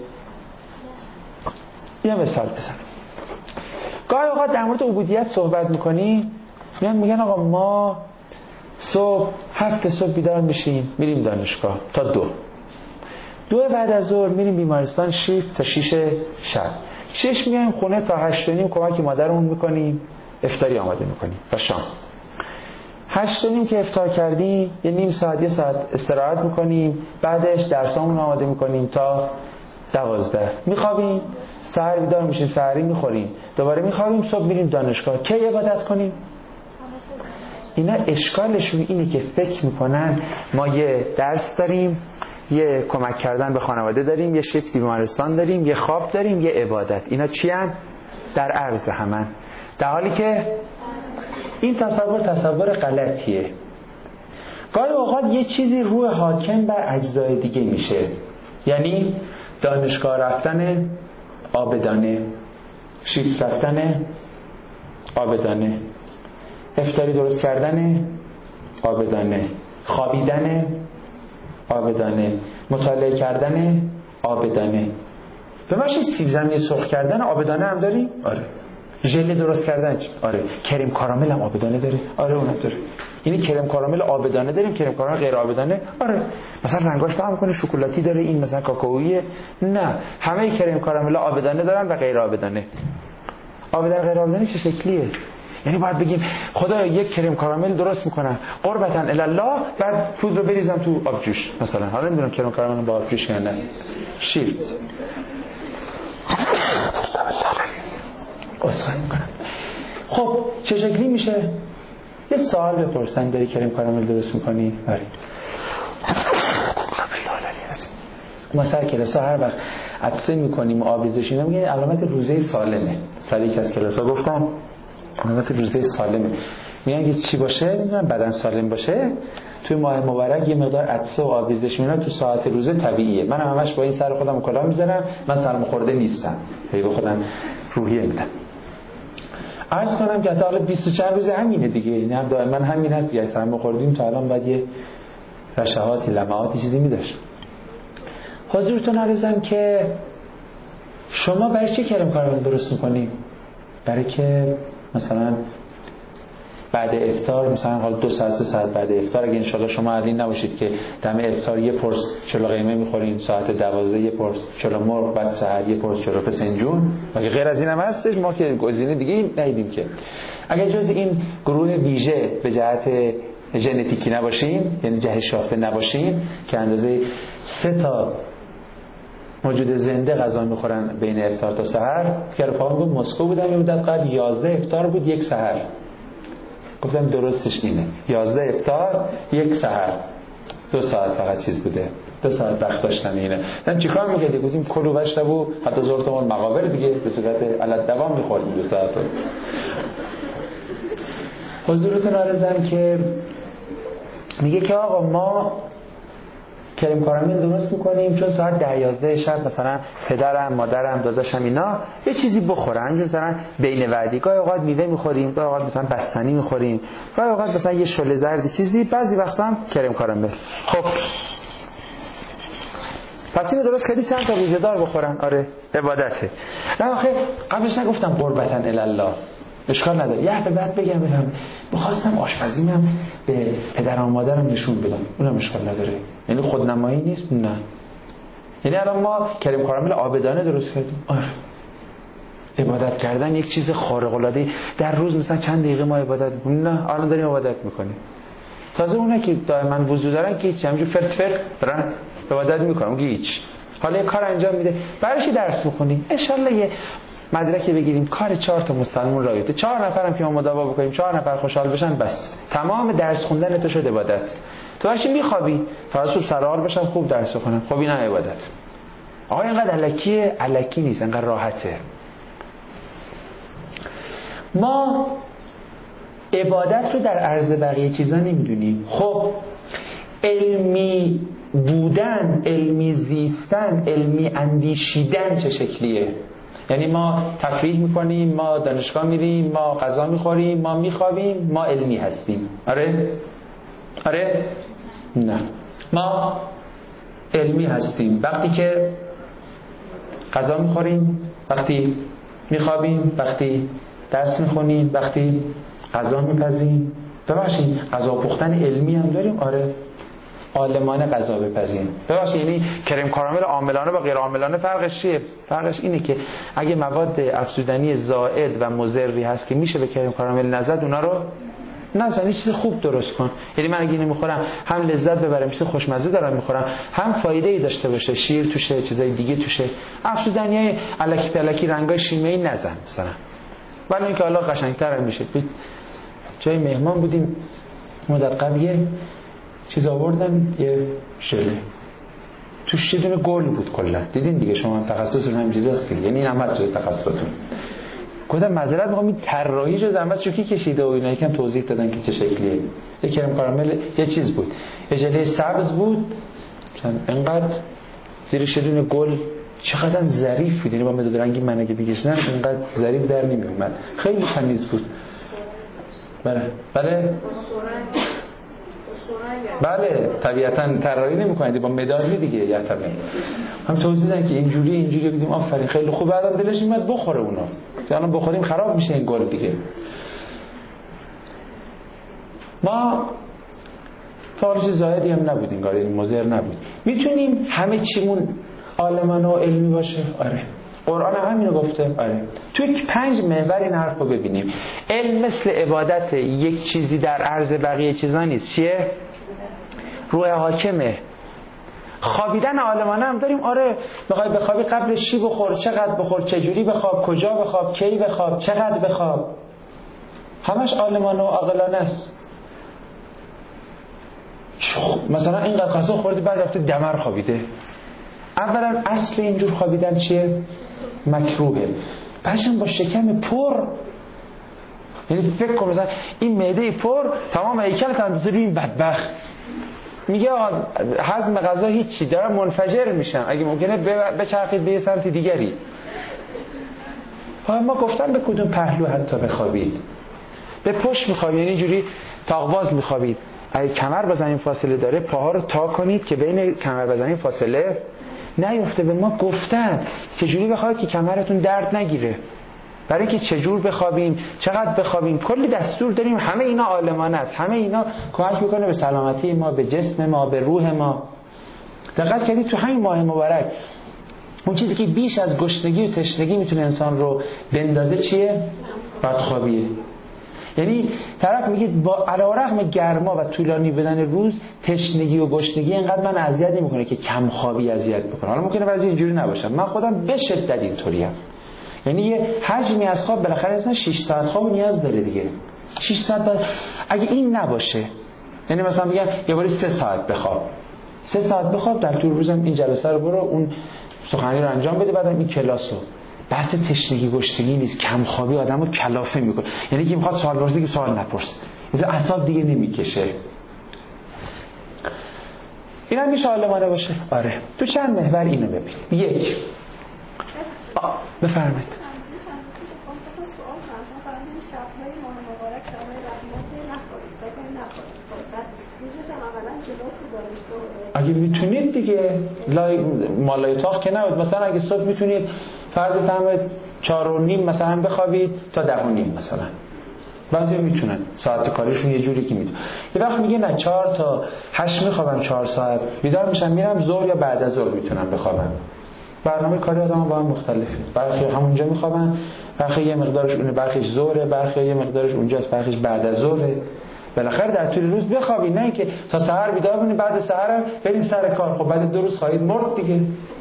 یه مثال بزنم. گاهی اوقات در مورد عبودیت صحبت میکنیم، میگن آقا ما صبح 7 صبح بیدار میشیم میریم دانشگاه تا 2 بعد از ظهر میریم بیمارستان شیفت تا 6 شب، 6 میایم خونه تا 8 و نیم کمک مادرمون میکنیم، افطاری آماده میکنیم تا شام. 8 و نیم که افطار کردیم یه نیم ساعت یه ساعت استراحت میکنیم، بعدش درسامون آماده میکنیم تا 12 میخوابیم، سحر بیدار میشیم، سحری میخوریم، دوباره میخوابیم، صبح میریم دانشگاه. کی عبادت کنیم؟ اینا اشکالشون اینه که فکر میکنن ما یه درس داریم، یه کمک کردن به خانواده داریم، یه شفت بیمارستان داریم، یه خواب داریم، یه عبادت. اینا چی هن؟ در عرض همن. در حالی که این تصور غلطیه. گاهی اوقات یه چیزی روح حاکم بر اجزای دیگه میشه. یعنی دانشگاه رفتن عابدانه، شیفت رفتن عابدانه، افطاری درست کردن عابدانه، خوابیدن عابدانه، مطالعه کردن عابدانه. به ماشین سیب زمینی سرخ کردن عابدانه هم داریم؟ آره. ژل درست کردن چی؟ آره. کرم کارامل هم عابدانه داره؟ آره اونم داره. یعنی کرم کارامل عابدانه داریم، کرم کارامل غیر عابدانه؟ آره. مثلا رنگاش فرق می‌کنه، شکلاتی داره، این مثلا کاکائویه. نه، همه کرم کارامل عابدانه دارن و غیر عابدانه. عابدانه غیر عابدانه چه شکلیه؟ یعنی باید بگیم خدا یک کرم کارامل درست میکنن قربتاً الی الله، بعد پودر رو بریزم تو آبجوش مثلا. حالا نمیدونم کرم کارامل با آبجوش یا نه. شیر اسخای میکنم. خب چه شکلی میشه؟ یه سوال بپرسن داری کرم کارامل درست میکنی؟ آره. ما سر کلاس هر وقت عطسه میکنیم و آبریزش اینا میگن علامت روزه سالمه. سر یک از کلاس ها گفتم علامت روزه سالمه. میگن که چی باشه؟ میگن بدن سالم باشه توی ماه مبارک یه مقدار عطسه و آبریزش اینا تو ساعت روزه طبیعیه. من همش با این سر خودم کلاه میذارم، من سرماخورده نیستم، هی به خودم روحیه میدم. عرض کنم که حالا 20 چند روز همینه دیگه، یعنی هم دائما همین هست دیگه. سرماخوردیم تا الان بعد یه رشحاتی لمعاتی چیزی میداشت. حضورتون عرضم که شما برای چه کرم کارامل درست میکنی؟ برای که مثلا بعد افطار، مثلا حالا 2 ساعت 3 ساعت بعد افطار، اگه انشالله شما علی نباشید که دم افطار یه پرس چلو قیمه میخورین، ساعت 12 یه پرس چلو مرغ، بعد سحر یه پرس چلو فسنجون، مگه غیر از این هم هستش؟ ما که گزینه دیگه ندیدیم که. اگه جز این گروه ویژه به جهت ژنتیکی نباشین، یعنی جهش یافته نباشین که اندازه 3 تا موجود زنده غذا میخورن بین افطار تا سحر، که رفاقم گفت مسکو بودم یه مدت قبل 11 افطار بود 1 سحر. گفتم درستش اینه، 11 افطار 1 سحر، 2 ساعت فقط چیز بوده، 2 ساعت وقت داشتن اینه. من چیکار می‌کردی؟ گفتیم کلو بشتبو حتی زورتمون مقابر دیگه به صورت علت دوام می‌خوردیم 2 ساعت. حضورتون عرضم که میگه که آقا ما کرم کارامل درست میکنیم چون ساعت 10-11 شب مثلا پدرم، مادرم، داداشم اینا یه چیزی بخورن، مثلا بین وعدی گاهی اوقات میوه میخوریم، گاهی اوقات مثلا بستنی میخوریم، گاهی اوقات مثلا یه شله زردی چیزی، بعضی وقتا هم کرم کارامل. خب پس اینو درست کردی چند تا روزه‌دار بخورن؟ آره عبادته. نه آخه قبلش نگفتم قربتاً الی الله، اشکال نداره. یه هفته بعد بگم می‌خواستم آشپزیمم به پدرم و مادرم نشون بدم، اونم اشکال نداره. یعنی خودنمایی نیست؟ نه. یعنی الان ما کرم کارامل عابدانه درست کردیم. آره. عبادت کردن یک چیز خارق العاده. در روز مثلا چند دقیقه ما عبادت می‌کنیم؟ نه، الان داریم عبادت می‌کنیم. تازه اونایی که دائما وضو دارن که همینجوری فرت فرت دارن عبادت می‌کنن، اون هیچ. حالا یه کار انجام میده، برای چی درس می‌خونیم؟ ان شاءالله یه مدرکی بگیریم، کار 4 تا مسلمان رایته، 4 نفرم که ما مداوا بکنیم، 4 نفر خوشحال بشن، بس تمام درس خوندن تو شد عبادت. تو هاشی میخوابی فقط صبح سرحال باشم خوب درس بخونم، خب اینا عبادت. آقا اینقدر الکی نیست، اینقدر راحته. ما عبادت رو در عرض بقیه چیزا نمیدونیم. خب علمی بودن، علمی زیستن، علمی اندیشیدن چه شکلیه؟ یعنی ما تفریح میکنیم، ما دانشگاه میریم، ما غذا میخوریم، ما میخوابیم، ما علمی هستیم. آره؟ آره؟ نه، ما علمی هستیم وقتی که غذا میخوریم، وقتی میخوابیم، وقتی درس میخونیم، وقتی غذا میپزیم. ببخشید غذا پختن علمی هم داریم؟ آره، عالمانه غذا بپزیم. ببخشید یعنی کرم کارامل عاملانه با غیر عاملانه فرقش چیه؟ فرقش اینه که اگه مواد افزودنی زائد و مضری هست که میشه به کرم کارامل نزد، اونا رو نزن، یه چیز خوب درست کن. یعنی من اگه اینو میخورم هم لذت ببرم، چیز خوشمزه دارم میخورم، هم فایده ای داشته باشه، شیر توشه، چیزای دیگه توشه. افزودنیای الکی پلکی رنگای شیمیایی نزن مثلا. ولی اینکه حالا قشنگتر میشه. جای مهمان بودیم مدت قبل، یه چیز آوردن، یه ژله توش یه دونه گل بود کلا. دیدین دیگه شما تخصصتون همین چیزاست دیگه، یعنی این هم تو تخصصتون. گفتم معذرت میخوام، این طراحی رو زحمت چوکی کشیده و اینا یکم توضیح دادن که چه شکلیه. یه کرم کارامل یه چیز بود، یه ژله سبز بود، انقدر زیرش یه دونه گل، چقدر ظریف بود. یعنی با مداد رنگی من اگه بکشنم اینقدر ظریف در نمیومد، خیلی تمیز بود. بله طبیعتاً طراحی نمی‌کنید با مدادی دیگه. یا طبیعتاً هم توضیح دادن که اینجوری بدیم. آفرین خیلی خوب. بعدم دلش میاد بخوره اونا، الان بخوریم خراب میشه این گل دیگه. ما فارج زاهدی هم نبودیم، گاره این مضر نبود. میتونیم همه چیمون عالمانه و علمی باشه؟ آره. قرآن هم همینو گفته. آره. توی 5 محور این حرف رو ببینیم. علم مثل عبادت، یک چیزی در عرض بقیه چیزا نیست. چیه؟ روح حاکمه. خوابیدن عالمانه هم داریم. آره. بخوای بخوابی قبلش چی بخور، چقدر بخور، چجوری بخواب، کجا بخواب، کی بخواب، چقدر بخواب، همش عالمانه و عاقلانه است. مثلا اینقدر غذا خوردی بعد رفته دمر خوابیده. اولا اصل اینجور خوابیدن چیه؟ مکروهه. بعدش با شکم پر، یعنی فکر کن مثلا این معده پر، تمام هیکلت اندازه روی این بدبخت. میگه هضم غذا هیچی، دارم منفجر میشم، اگه ممکنه بچرخید به یه سمت دیگری. ما گفتم به کدوم پهلو حتی بخوابید؟ به پشت میخوابید، یعنی اینجوری تاقواز میخوابید. اگه کمر بزنین فاصله داره، پاها رو تا کنید که بین کمر بزنین فاصله نیفته. به ما گفتن چجوری بخوابید که کمرتون درد نگیره. برای اینکه چجور بخوابیم، چقدر بخوابیم، کلی دستور داریم. همه اینا عالمانه است. همه اینا کمک میکنه به سلامتی ما، به جسم ما، به روح ما. دقت کردید تو همین ماه مبارک اون چیزی که بیش از گشنگی و تشنگی میتونه انسان رو بندازه چیه؟ بدخوابیه. یعنی طرف میگه با علیرغم گرما و طولانی بدن روز، تشنگی و گشنگی اینقدر من اذیت نمیکنه که کم خوابی اذیت بکنه. حالا ممکنه بعضی اینجوری نباشن، من خودم به شدت اینطوریم. یعنی یه حجمی از خواب بالاخره انسان 6 ساعت خواب نیاز داره دیگه. 6 ساعت اگه این نباشه، یعنی مثلا میگن یه باری 3 ساعت بخواب، 3 ساعت بخواب، در طول روزم این جلسه رو برو، اون سخنرانی رو انجام بده، بعدم این کلاسو. بحث تشنگی گشتگی نیست، کم خوابی آدمو کلافه میکنه. یعنی که میخواد سوال پرسه که سوال نپرس، اینجا اعصاب دیگه نمیکشه. این هم میشه عالمانه باشه. آره. تو چند محور اینو ببین. یک، بفرمایید. اگه میتونید دیگه مالای تاخ که نبود. مثلا اگه صبح میتونید فرض بفرمایید 4:30 مثلا بخوابید تا 10:30 مثلا. بعضی میتونن ساعت کاریشون یه جوری که میتونن. یه وقت میگه نه 4 تا 8 میخوابم، 4 ساعت بیدار میشم میرم ظهر یا بعد از ظهر میتونم بخوابم. برنامه کاری آدم با هم مختلفه. برخی همونجا میخوابن، برخی یه مقدارش اونه، برخیش ظهره، برخی یه مقدارش اونجاست، برخیش بعد از ظهره. بالاخره در طول روز بخوابی، نه اینکه تا سحر بیدار بشین بعد سحر بریم سر کار. خب بعد 2 روز خواهید مرد دیگه.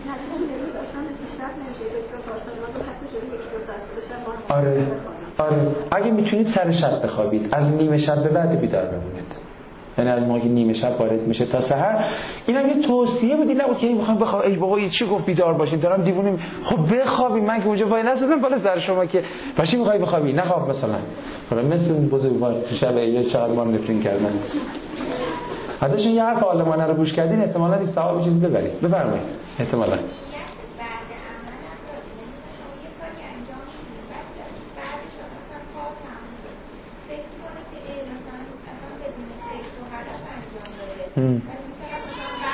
آره اگه میتونید سر شب بخوابید، از نیمه شب به بعد بیدار بمونید. یعنی از موقعی نیمه شب وارد میشه تا سحر. اینم یه توصیه بود، نبود که میخوام بخوام ای بابا این چی گفت بیدار باشین، دارم دیوونه. خب بخوابی، من که اونجا وای نسادم بالا سر شما که باشی میخوای بخوابی، نخواب مثلا. مثل بزرگوار تو شب یه چقدر ما نفرین کردن. حتی شما یه حرف عالمانه رو گوش کردین احتمالاً این ثواب چیزی ببرید. بفرمایید. احتمالاً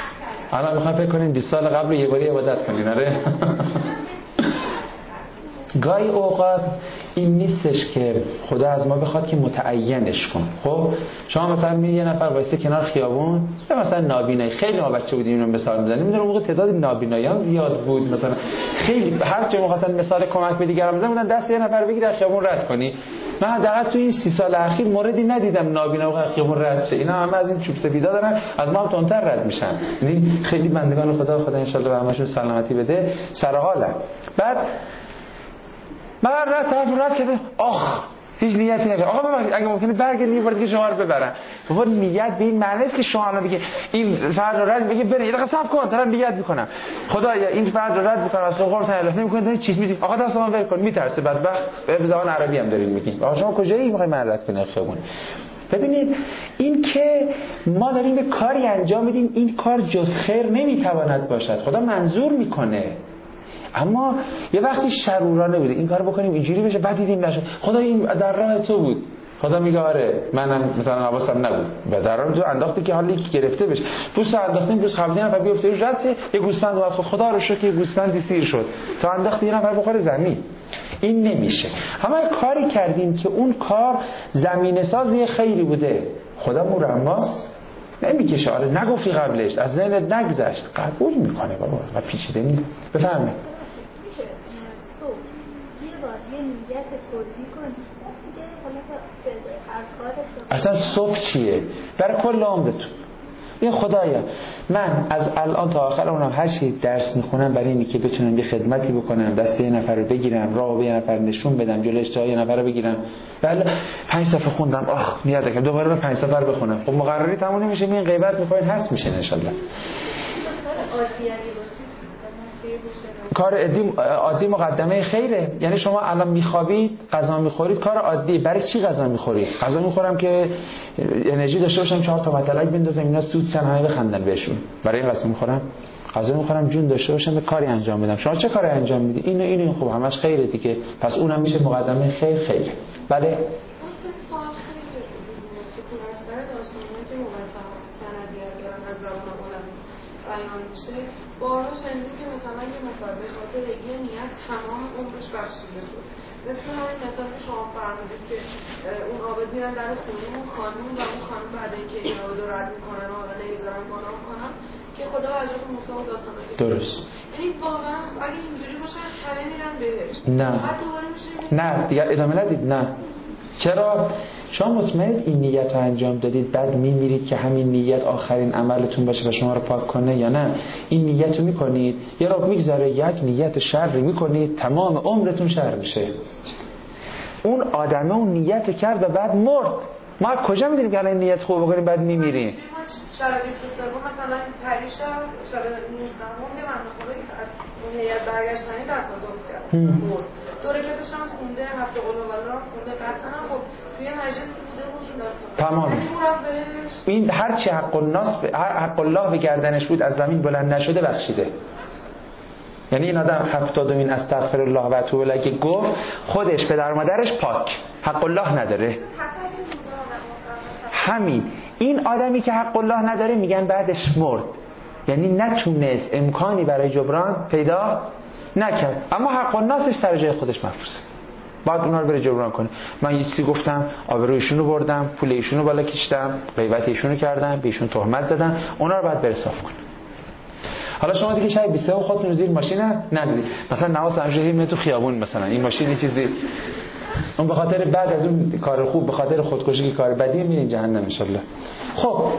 الان میخوام فکر کنین 20 سال قبل یه باری عبادت کنین. آره گاهی اوقات این نیستش که خدا از ما بخواد که متعینش کن. خب شما مثلا می یه نفر وایسته کنار خیابون، مثلا نابینایی، خیلی ما بچه بودیم اینو مثال می‌زنیم، میدونم موقع تعداد نابینایی‌ها زیاد بود، مثلا خیلی هر جا می‌خواستن مثال کمک به دیگران بزنن بودن دست یه نفر بگیر از خیابون رد کنی. من حداقل تو این 30 سال اخیر موردی ندیدم نابینا از خیابون رد شه. اینا همه از این چوب سفیدا دارن، از ما هم تندتر رد میشن. یعنی خیلی بندگان خدا ان شاء الله به همشون سلامتی بده، سر حالم. بعد من رد کرده، آخ هیچ نیتی نداره. آقا ببخشید اگه ممکنه برگردید یه بار دیگه شما رو ببرن. بابا نیت به این معنی است که شما الان بگید این فرد رو رد بگید برید، یه دقیقه صبر کن دارم نیت میکنم خدایا این فرد رو رد میکنم، از قرآن الهی نمیکنه چیز میگی، آقا دست من ول کن، میترسه بدبخت. به زبان عربی هم دارین میگین. آقا شما کجایی میخوای من رد کنی خیابون؟ ببینید این که ما داریم به کاری انجام میدیم، این کار جز خیر نمیتواند باشد. خدا منظور میکنه، اما یه وقتی شرورانه بوده این کارو بکنیم اینجوری بشه، بعد دیدیم نشد. خدا این در راه تو بود. خدا میگه آره منم مثلا حواسم نبود، و در راه تو انداختی که حالی که گرفته بشه، پوست انداختیم پوست خبزی نفر بیفته روش رد شه، یه گوسفند اومد خدا رو شکر یه گوسفندی سیر شد، تا انداختی یه نفر بخوره زمین. این نمیشه. همه کاری کردیم که اون کار زمینه سازی خیری بوده، خدا مرماست نمیکشه. آره نگفتی قبلش، از ذهنت نگذشت، قبول میکنه بابا و پیچیده نیست. بفرمایید. میشه صبح یه بار یه نیت کلی کنی دیگه حالا اصلا صبح چیه؟ برای کل عمرتون. این خدایا من از الان تا آخر عمرم هر چی درس میخونم برای اینی که بتونم یه خدمتی بکنم، دست یه نفر رو بگیرم، راه به یه نفر نشون بدم، جلوی اشتهای یه نفر رو بگیرم. بله 5 صفحه خوندم، آخ نیت کردم دوباره به 5 صفحه بخونم. خب مقرری تموم نمیشه، این غیبت میکنین هست میشه ان شاء الله. کار عادی مقدمه خیره. یعنی شما الان میخوابید، غذا میخورید، کار عادی. برای چی غذا میخورید؟ غذا میخورم که انرژی داشته باشم 4 تا مطلق بندازم اینا سود سن همه بخندن بهشون. برای این غذا میخورم. غذا میخورم جون داشته باشم به کاری انجام بدم. شما چه کاری انجام میدید؟ اینو خب همش خیره دیگه. پس اونم میشه مقدمه خیره. بله بیان میشه. بارها شنیدیم که مثلا یه نفر به خاطر یه نیت تمام عمرش بخشیده شد. مثل همین مثال که شما فرمودید که اون عابد میرن در خونه اون خانم و اون خانم بعد اینکه این عابد رو رد میکنن و حالا نمیذارن گناه کنن که خدا وجهات مطلق داستانه. درست. یعنی واقعا اگه اینجوری باشه همه میرن بهش. نه. بعد دوباره میشه نه دیگه ادامه ندید. نه. چرا؟ شما مطمئن این نیت رو انجام دادید بعد میمیرید که همین نیت آخرین عملتون باشه و شما رو پاک کنه یا نه؟ این نیت رو میکنید یه رو میگذاره یک نیت شر میکنید تمام عمرتون شر میشه. اون آدمه اون نیت رو کرد و بعد مرد. ما کجا میدونیم که الان این نیت خوب بکنیم بعد میمیریم؟ شب 23 مثلا پریشب شب 19 که من خدا که از اون هیئت برگشتنی تصادف کرد. دو رکعتش هم خونده، هفته قول والله هم خونده، قطعا خب توی مجلسی بوده بود داستان. تمام. این هر چی حق الله به گردنش بود از زمین بلند نشده بخشیده. یعنی این آدم 70مین استغفر الله و اتوب الیه که گفت خودش پدر مادرش پاک، حق الله نداره. همین این آدمی که حق الله نداره میگن بعدش مرد، یعنی نتونست امکانی برای جبران پیدا نکرد، اما حق الناسش سر جای خودش محفوظه، باید اونا رو بره جبران کنه. من یه چیزی گفتم، آبروی ایشونو بردم، پول ایشونو بالا کشیدم، غیبت ایشونو کردم، به ایشون تهمت زدم، اونا رو باید بره صاف کنه. حالا شما دیگه شاید 23 خودتون رو زیر ماشین نندازید، مثلا نواز همشه میاد تو خیابون، مثلا این ماشین یه چیزی اون به خاطر بعد از اون کار خوب به خاطر خودکشی که کار بدی میره جهنم ان شاء الله. خب